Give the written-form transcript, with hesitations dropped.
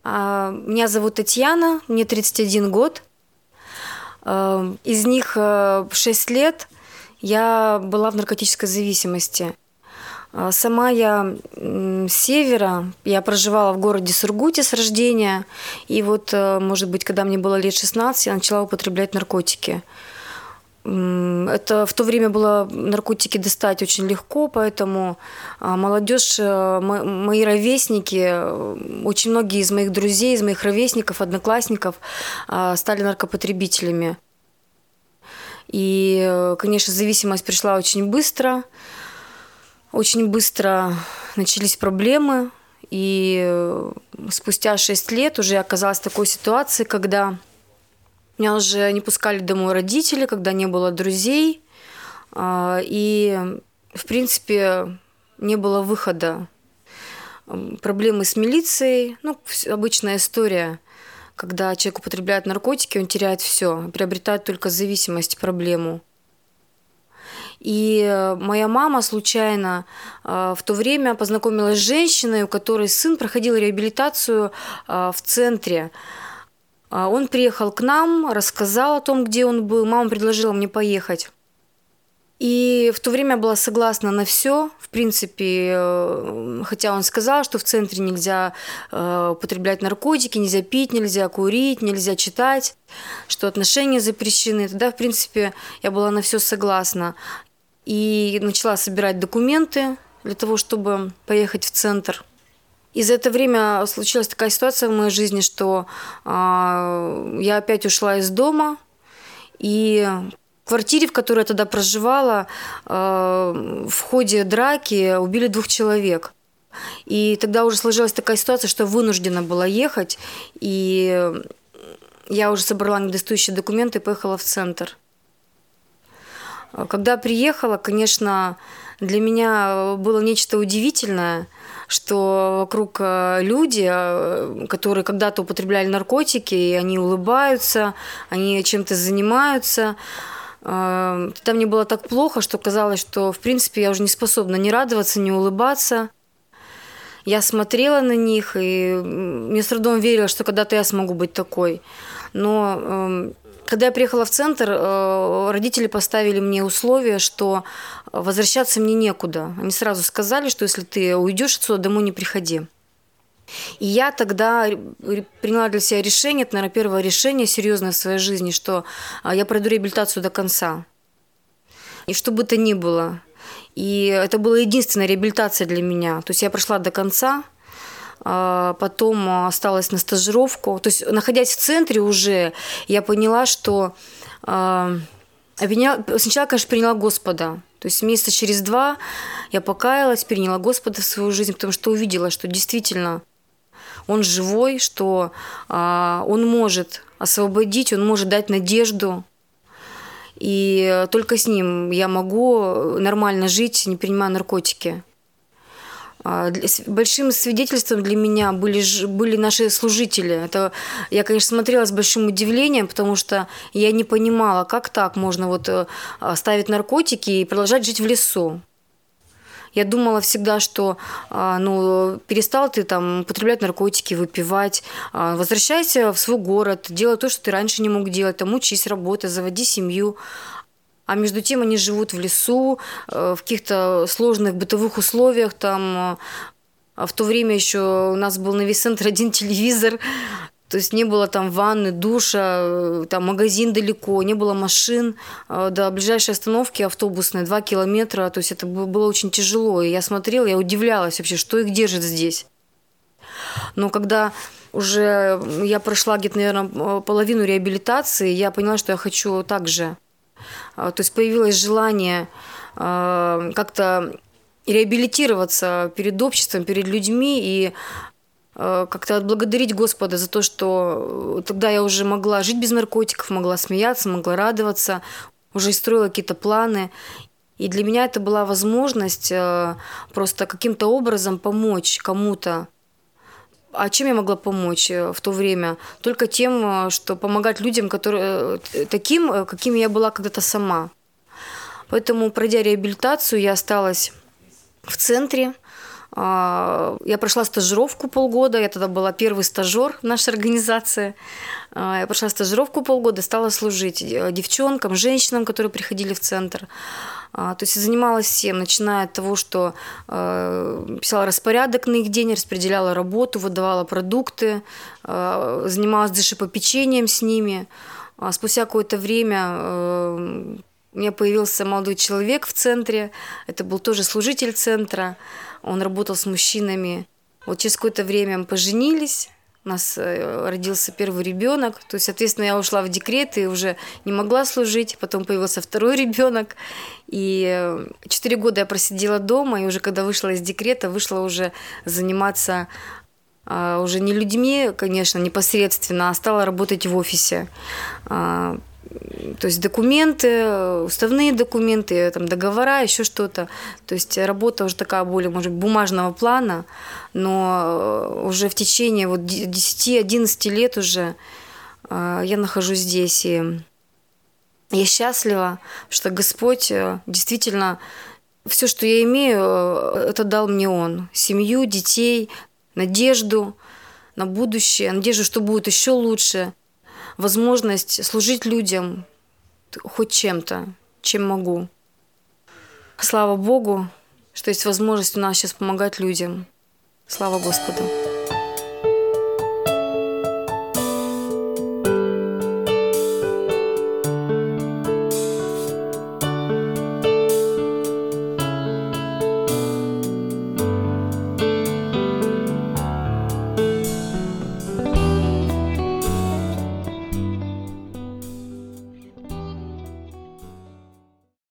Меня зовут Татьяна, мне 31 год. Из них 6 лет я была в наркотической зависимости. Сама я с севера, я проживала в городе Сургуте с рождения. И вот, может быть, когда мне было лет 16, я начала употреблять наркотики. Это в то время было наркотики достать очень легко, поэтому молодежь, мои ровесники, очень многие из моих друзей, из моих ровесников, одноклассников стали наркопотребителями. И, конечно, зависимость пришла очень быстро. Очень быстро начались проблемы. И спустя 6 лет уже я оказалась в такой ситуации, когда меня уже не пускали домой родители, когда не было друзей. И, в принципе, не было выхода. Проблемы с милицией. Обычная история. Когда человек употребляет наркотики, он теряет все, приобретает только зависимость, проблему. И моя мама случайно в то время познакомилась с женщиной, у которой сын проходил реабилитацию в центре. Он приехал к нам, рассказал о том, где он был. Мама предложила мне поехать. И в то время я была согласна на все. В принципе, хотя он сказал, что в центре нельзя употреблять наркотики, нельзя пить, нельзя курить, нельзя читать, что отношения запрещены. Тогда, в принципе, я была на все согласна. И начала собирать документы для того, чтобы поехать в центр. И за это время случилась такая ситуация в моей жизни, что я опять ушла из дома. И в квартире, в которой я тогда проживала, в ходе драки убили 2 человек. И тогда уже сложилась такая ситуация, что я вынуждена была ехать. И я уже собрала недостающие документы и поехала в центр. Когда приехала, конечно, для меня было нечто удивительное, что вокруг люди, которые когда-то употребляли наркотики, и они улыбаются, они чем-то занимаются. Тогда мне было так плохо, что казалось, что, в принципе, я уже не способна ни радоваться, ни улыбаться. Я смотрела на них, и мне с трудом верила, что когда-то я смогу быть такой. Но когда я приехала в центр, родители поставили мне условие, что возвращаться мне некуда. Они сразу сказали, что если ты уйдешь отсюда, домой не приходи. И я тогда приняла для себя решение, это, наверное, первое решение серьезное в своей жизни, что я пройду реабилитацию до конца. И что бы то ни было. И это была единственная реабилитация для меня. То есть я прошла до конца. Потом осталась на стажировку. То есть, находясь в центре уже, я поняла, что сначала, конечно, приняла Господа. То есть месяца через 2 я покаялась, приняла Господа в свою жизнь, потому что увидела, что действительно Он живой, что Он может освободить, Он может дать надежду. И только с Ним я могу нормально жить, не принимая наркотики. Большим свидетельством для меня были наши служители. Это я, конечно, смотрела с большим удивлением, потому что я не понимала, как так можно ставить наркотики и продолжать жить в лесу. Я думала всегда, что перестал ты там употреблять наркотики, выпивать, возвращайся в свой город, делай то, что ты раньше не мог делать, там учись, работай, заводи семью. А между тем они живут в лесу, в каких-то сложных бытовых условиях. Там, в то время еще у нас был на весь центр 1 телевизор. То есть не было там ванны, душа, там магазин далеко, не было машин. До ближайшей остановки автобусной 2 километра. То есть это было очень тяжело. И я смотрела, я удивлялась вообще, что их держит здесь. Но когда уже я прошла где-то, наверное, половину реабилитации, я поняла, что я хочу так же. То есть появилось желание как-то реабилитироваться перед обществом, перед людьми и как-то отблагодарить Господа за то, что тогда я уже могла жить без наркотиков, могла смеяться, могла радоваться, уже строила какие-то планы. И для меня это была возможность просто каким-то образом помочь кому-то. А чем я могла помочь в то время? Только тем, что помогать людям, таким, какими я была когда-то сама. Поэтому, пройдя реабилитацию, я осталась в центре. Я прошла стажировку полгода, я тогда была первый стажер в нашей организации. Я прошла стажировку полгода, стала служить девчонкам, женщинам, которые приходили в центр. То есть я занималась всем, начиная от того, что писала распорядок на их день, распределяла работу, выдавала продукты, занималась душепопечением с ними. Спустя какое-то время у меня появился молодой человек в центре, это был тоже служитель центра, он работал с мужчинами. Вот через какое-то время мы поженились, у нас родился первый ребенок, то есть, соответственно, я ушла в декрет и уже не могла служить, потом появился второй ребенок, и 4 года я просидела дома, и уже когда вышла из декрета, вышла уже заниматься уже не людьми, конечно, непосредственно, а стала работать в офисе. То есть документы, уставные документы, там, договора, еще что-то. То есть работа уже такая более, может быть, бумажного плана, но уже в течение вот 10-11 лет уже я нахожусь здесь. И я счастлива, что Господь действительно все, что я имею, это дал мне Он. Семью, детей, надежду на будущее, надежду, что будет еще лучше. Возможность служить людям хоть чем-то, чем могу. Слава Богу, что есть возможность у нас сейчас помогать людям. Слава Господу.